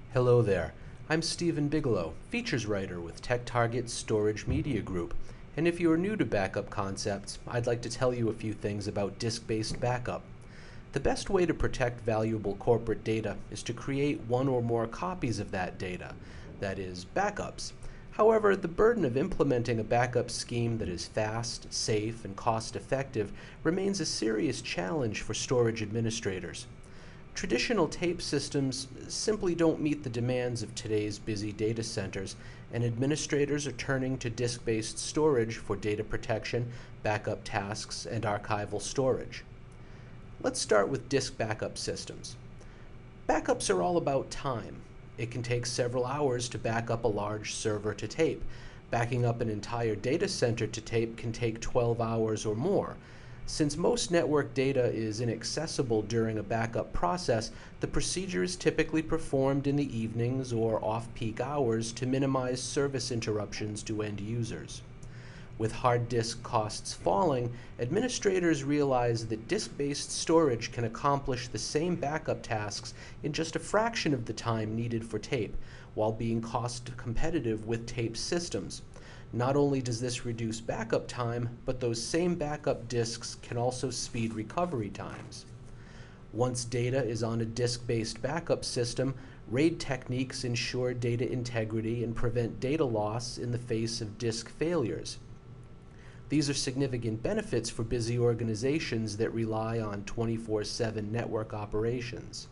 Hello there. I'm Stephen Bigelow, features writer with TechTarget Storage Media Group. And if you are new to backup concepts, I'd like to tell you a few things about disk-based backup. The best way to protect valuable corporate data is to create one or more copies of that data, that is, backups. However, the burden of implementing a backup scheme that is fast, safe, and cost-effective remains a serious challenge for storage administrators. Traditional tape systems simply don't meet the demands of today's busy data centers, and administrators are turning to disk-based storage for data protection, backup tasks, and archival storage. Let's start with disk backup systems. Backups are all about time. It can take several hours to back up a large server to tape. Backing up an entire data center to tape can take 12 hours or more. Since most network data is inaccessible during a backup process, the procedure is typically performed in the evenings or off-peak hours to minimize service interruptions to end users. With hard disk costs falling, administrators realize that disk-based storage can accomplish the same backup tasks in just a fraction of the time needed for tape, while being cost competitive with tape systems. Not only does this reduce backup time, but those same backup disks can also speed recovery times. Once data is on a disk-based backup system, RAID techniques ensure data integrity and prevent data loss in the face of disk failures. These are significant benefits for busy organizations that rely on 24/7 network operations.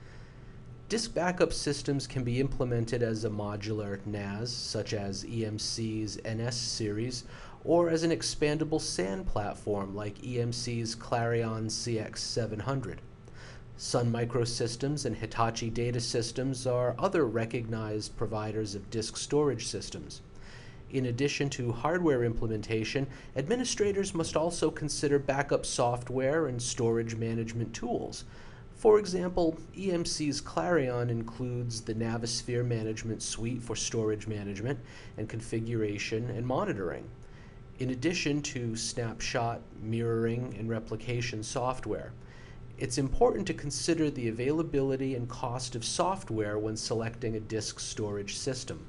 Disk backup systems can be implemented as a modular NAS, such as EMC's NS series, or as an expandable SAN platform like EMC's Clarion CX700. Sun Microsystems and Hitachi Data Systems are other recognized providers of disk storage systems. In addition to hardware implementation, administrators must also consider backup software and storage management tools. For example, EMC's Clarion includes the Navisphere Management Suite for storage management and configuration and monitoring, in addition to snapshot, mirroring, and replication software. It's important to consider the availability and cost of software when selecting a disk storage system.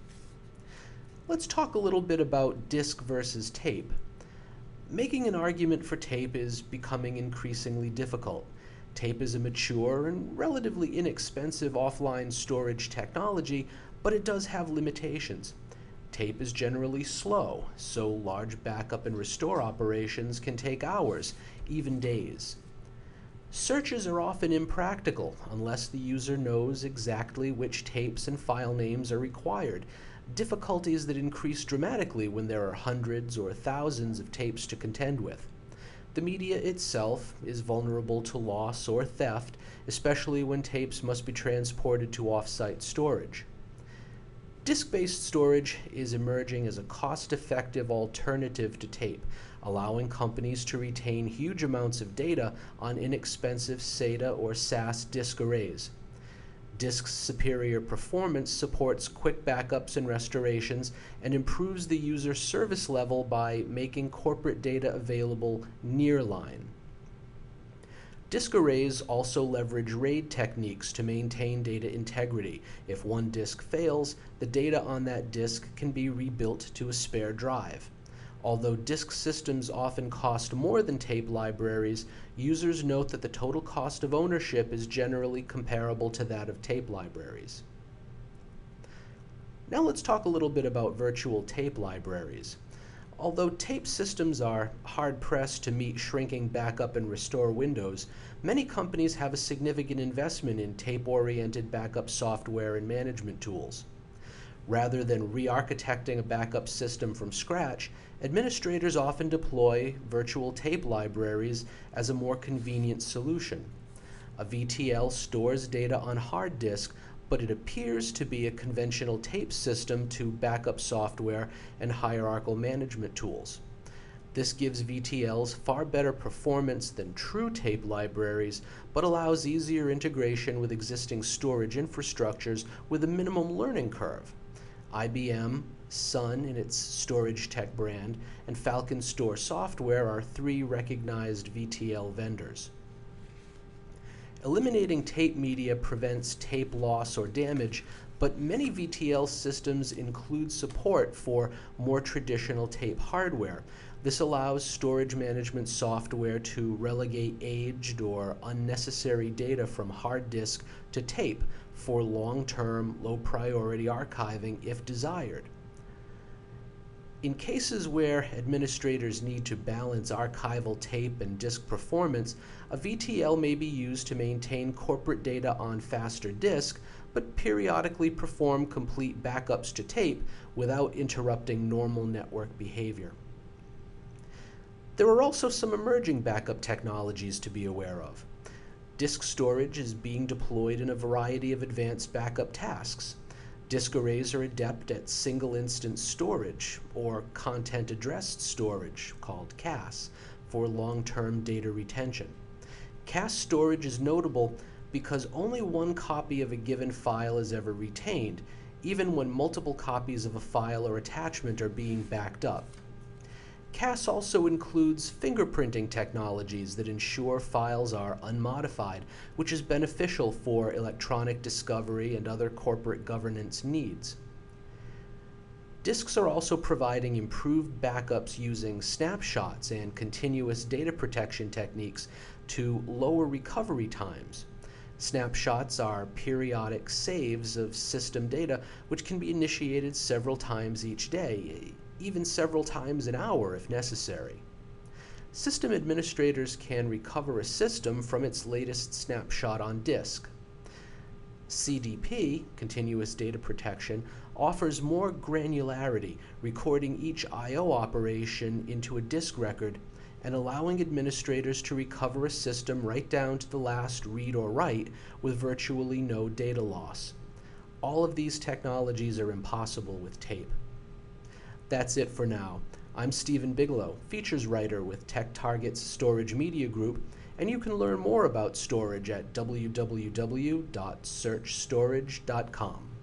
Let's talk a little bit about disk versus tape. Making an argument for tape is becoming increasingly difficult. Tape is a mature and relatively inexpensive offline storage technology, but it does have limitations. Tape is generally slow, so large backup and restore operations can take hours, even days. Searches are often impractical unless the user knows exactly which tapes and file names are required, difficulties that increase dramatically when there are hundreds or thousands of tapes to contend with. The media itself is vulnerable to loss or theft, especially when tapes must be transported to off-site storage. Disk-based storage is emerging as a cost-effective alternative to tape, allowing companies to retain huge amounts of data on inexpensive SATA or SAS disk arrays. Disk's superior performance supports quick backups and restorations and improves the user service level by making corporate data available nearline. Disk arrays also leverage RAID techniques to maintain data integrity. If one disk fails, the data on that disk can be rebuilt to a spare drive. Although disk systems often cost more than tape libraries, users note that the total cost of ownership is generally comparable to that of tape libraries. Now let's talk a little bit about virtual tape libraries. Although tape systems are hard-pressed to meet shrinking backup and restore windows, many companies have a significant investment in tape-oriented backup software and management tools. Rather than re-architecting a backup system from scratch, administrators often deploy virtual tape libraries as a more convenient solution. A VTL stores data on hard disk, but it appears to be a conventional tape system to backup software and hierarchical management tools. This gives VTLs far better performance than true tape libraries, but allows easier integration with existing storage infrastructures with a minimum learning curve. IBM, Sun in its Storage Tech brand, and Falcon Store Software are three recognized VTL vendors. Eliminating tape media prevents tape loss or damage, but many VTL systems include support for more traditional tape hardware. This allows storage management software to relegate aged or unnecessary data from hard disk to tape for long-term, low-priority archiving if desired. In cases where administrators need to balance archival tape and disk performance, a VTL may be used to maintain corporate data on faster disk, but periodically perform complete backups to tape without interrupting normal network behavior. There are also some emerging backup technologies to be aware of. Disk storage is being deployed in a variety of advanced backup tasks. Disk arrays are adept at single-instance storage, or content-addressed storage, called CAS, for long-term data retention. CAS storage is notable because only one copy of a given file is ever retained, even when multiple copies of a file or attachment are being backed up. CAS also includes fingerprinting technologies that ensure files are unmodified, which is beneficial for electronic discovery and other corporate governance needs. Disks are also providing improved backups using snapshots and continuous data protection techniques to lower recovery times. Snapshots are periodic saves of system data which can be initiated several times each day, even several times an hour if necessary. System administrators can recover a system from its latest snapshot on disk. CDP, Continuous Data Protection, offers more granularity, recording each I/O operation into a disk record and allowing administrators to recover a system right down to the last read or write with virtually no data loss. All of these technologies are impossible with tape. That's it for now. I'm Stephen Bigelow, features writer with TechTarget's Storage Media Group, and you can learn more about storage at www.searchstorage.com.